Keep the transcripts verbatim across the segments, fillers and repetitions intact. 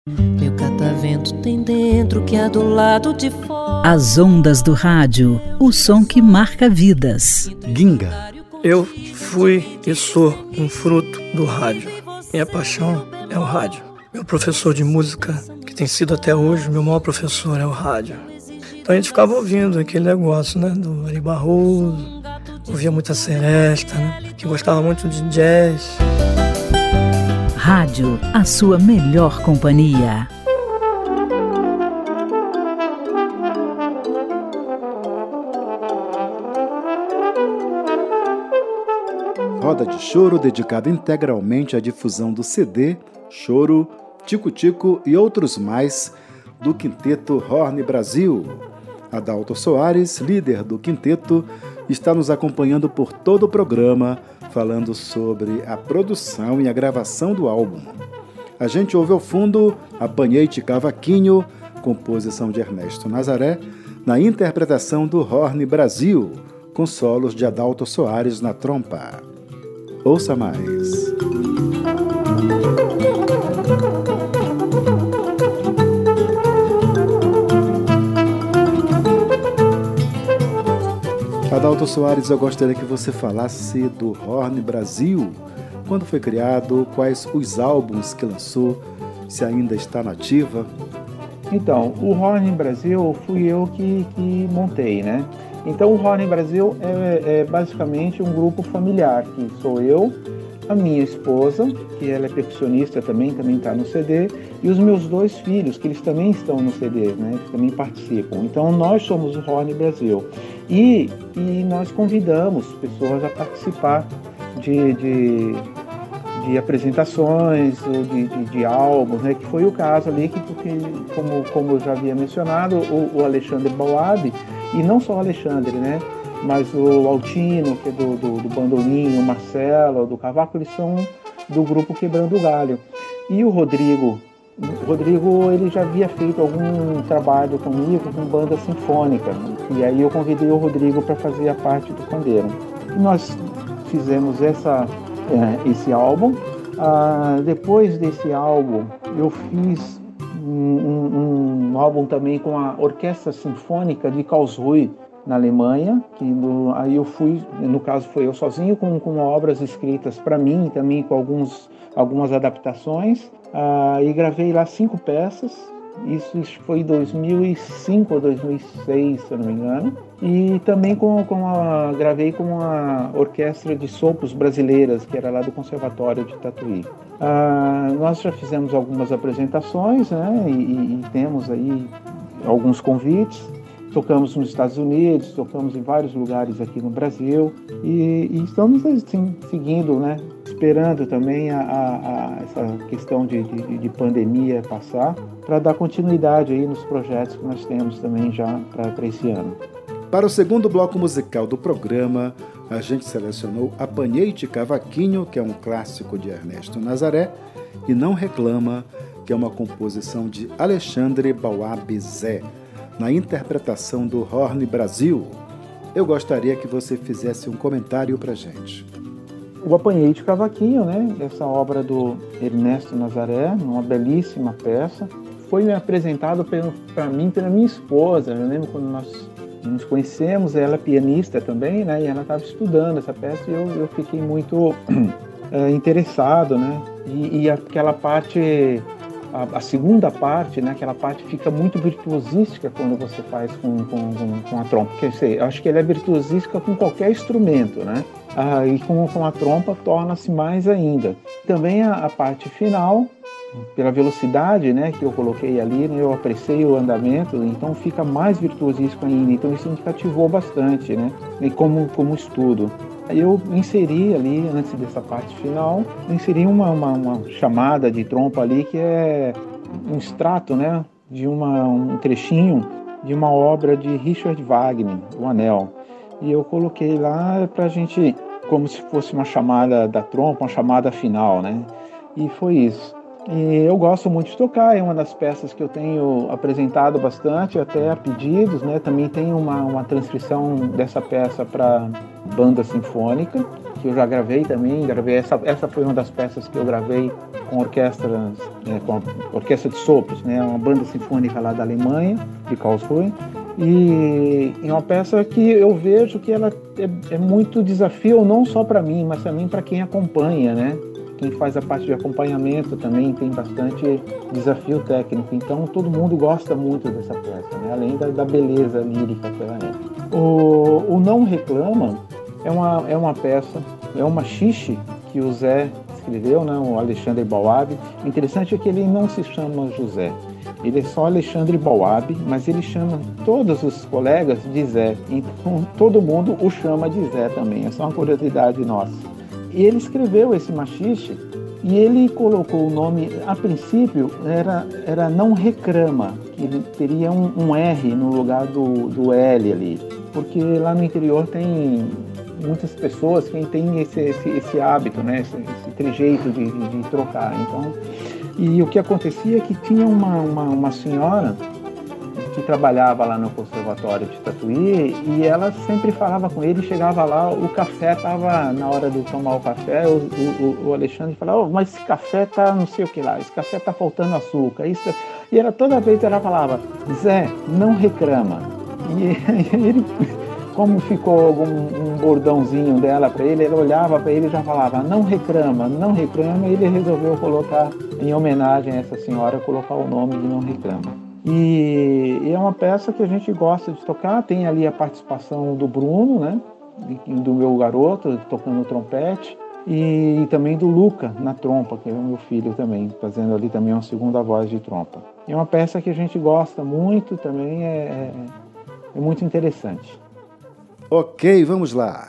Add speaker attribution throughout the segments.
Speaker 1: Meu catavento tem dentro que há do lado de fora.
Speaker 2: As ondas do rádio, o som que marca vidas.
Speaker 3: Ginga.
Speaker 4: Eu fui e sou um fruto do rádio. Minha paixão é o rádio. Meu professor de música, que tem sido até hoje meu maior professor, é o rádio. Então a gente ficava ouvindo aquele negócio, né, do Ari Barroso, ouvia muita seresta, né, que gostava muito de jazz.
Speaker 2: Rádio, a sua melhor companhia.
Speaker 3: Roda de choro dedicada integralmente à difusão do C D, Choro, Tico Tico e outros mais do Quinteto Horn Brasil. Adalto Soares, líder do quinteto, está nos acompanhando por todo o programa, falando sobre a produção e a gravação do álbum. A gente ouve ao fundo Apanhei-te Cavaquinho, composição de Ernesto Nazaré, na interpretação do Horn Brasil, com solos de Adalto Soares na trompa. Ouça mais. Adalto Soares, eu gostaria que você falasse do Horn Brasil. Quando foi criado, quais os álbuns que lançou, se ainda está nativa?
Speaker 5: Então, o Horn Brasil fui eu que, que montei, né? Então, o Horn Brasil é, é basicamente um grupo familiar, que sou eu, a minha esposa, que ela é percussionista também, também está no C D, e os meus dois filhos, que eles também estão no C D, né, que também participam. Então, nós somos o Horn Brasil. E, e nós convidamos pessoas a participar de, de, de apresentações, ou de, de, de álbuns, né, que foi o caso ali, que, porque, como, como eu já havia mencionado, o, o Alexandre Bauab, e não só o Alexandre, né, mas o Altino, que é do, do, do bandolim, o Marcelo, do cavaco, eles são do grupo Quebrando o Galho. E o Rodrigo, o Rodrigo, ele já havia feito algum trabalho comigo com banda sinfônica, e aí eu convidei o Rodrigo para fazer a parte do pandeiro. E nós fizemos essa, é, esse álbum. Ah, depois desse álbum, eu fiz um, um, um álbum também com a Orquestra Sinfônica de Karlsruhe, na Alemanha, que no, aí eu fui, no caso foi eu sozinho, com, com obras escritas para mim, também com alguns, algumas adaptações, ah, e gravei lá cinco peças. Isso, isso foi em dois mil e cinco ou dois mil e seis, se eu não me engano, e também com, com a, gravei com a Orquestra de Sopros Brasileiras, que era lá do Conservatório de Tatuí. Ah, nós já fizemos algumas apresentações, né, e, e, e temos aí alguns convites. Tocamos nos Estados Unidos, tocamos em vários lugares aqui no Brasil e, e estamos assim, seguindo, né, esperando também a, a, a essa questão de, de, de pandemia passar para dar continuidade aí nos projetos que nós temos também já para esse ano.
Speaker 3: Para o segundo bloco musical do programa, a gente selecionou Apanhei-te Cavaquinho, que é um clássico de Ernesto Nazaré, e Não Reclama, que é uma composição de Alexandre Bauab Zé, na interpretação do Horn Brasil. Eu gostaria que você fizesse um comentário pra gente.
Speaker 5: O Apanhei-te Cavaquinho, né? Essa obra do Ernesto Nazaré, uma belíssima peça, foi me apresentado para mim pela minha esposa. Eu lembro quando nós nos conhecemos, ela é pianista também, né? E ela estava estudando essa peça e eu, eu fiquei muito é, interessado, né? E, e aquela parte... A, a segunda parte, né, aquela parte fica muito virtuosística quando você faz com, com, com, com a trompa. Quer dizer, eu acho que ela é virtuosística com qualquer instrumento, né? Ah, e com, com a trompa torna-se mais ainda. Também a, a parte final, pela velocidade, né, que eu coloquei ali, né, eu apreciei o andamento, então fica mais virtuosístico ainda. Então isso me cativou bastante, né? E como, como estudo. Eu inseri ali, antes dessa parte final, inseri uma, uma, uma chamada de trompa ali que é um extrato, né, de uma, um trechinho de uma obra de Richard Wagner, O Anel. E eu coloquei lá pra gente, como se fosse uma chamada da trompa, uma chamada final, né? E foi isso. E eu gosto muito de tocar, é uma das peças que eu tenho apresentado bastante, até a pedidos, né? Também tem uma, uma transcrição dessa peça para banda sinfônica, que eu já gravei também, gravei essa, essa foi uma das peças que eu gravei com orquestras, né, com a orquestra de sopros, né? Uma banda sinfônica lá da Alemanha, de Karlsruhe. E é uma peça que eu vejo que ela é, é muito desafio, não só para mim, mas também para quem acompanha, né? Quem faz a parte de acompanhamento também tem bastante desafio técnico. Então todo mundo gosta muito dessa peça, né? Além da, da beleza lírica que ela é. O, o Não Reclama é uma, é uma peça, é uma xixe que o Zé escreveu, né? O Alexandre Bauab. O interessante é que ele não se chama José. Ele é só Alexandre Bauab, mas ele chama todos os colegas de Zé. Então todo mundo o chama de Zé também. É só uma curiosidade nossa. E ele escreveu esse machixe e ele colocou o nome, a princípio era, era Não Reclama, que ele teria um, um R no lugar do, do L ali, porque lá no interior tem muitas pessoas que têm esse, esse, esse hábito, né, esse, esse trejeito de, de, de trocar. Então, e o que acontecia é que tinha uma, uma, uma senhora que trabalhava lá no conservatório de Tatuí e ela sempre falava com ele, chegava lá, o café estava na hora de tomar o café, o, o, o Alexandre falava, oh, mas esse café tá não sei o que lá, esse café tá faltando açúcar, isso, e ela toda vez ela falava, Zé, não reclama. E ele, como ficou algum um bordãozinho dela para ele, ele olhava para ele e já falava, não reclama, não reclama, e ele resolveu colocar, em homenagem a essa senhora, colocar o nome de Não Reclama. E, e é uma peça que a gente gosta de tocar, tem ali a participação do Bruno, né, do meu garoto, tocando trompete, e, e também do Luca na trompa, que é o meu filho também, fazendo ali também uma segunda voz de trompa. É uma peça que a gente gosta muito, também é, é muito interessante.
Speaker 3: Ok, vamos lá.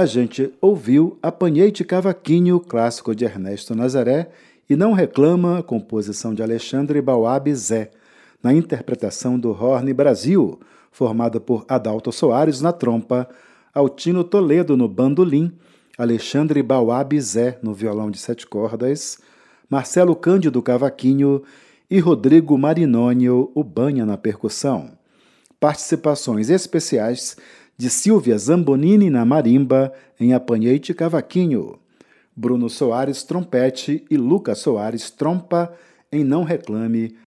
Speaker 3: a gente ouviu Apanhei-te Cavaquinho, clássico de Ernesto Nazaré, e Não Reclama, composição de Alexandre Bauab Zé, na interpretação do Horn Brasil, formada por Adalto Soares na trompa, Altino Toledo no bandolim, Alexandre Bauab Zé no violão de sete cordas, Marcelo Cândido cavaquinho e Rodrigo Marinônio Ubanha na percussão. Participações especiais de Silvia Zambonini na marimba em Apanhei-te Cavaquinho, Bruno Soares trompete e Lucas Soares trompa em Não Reclame,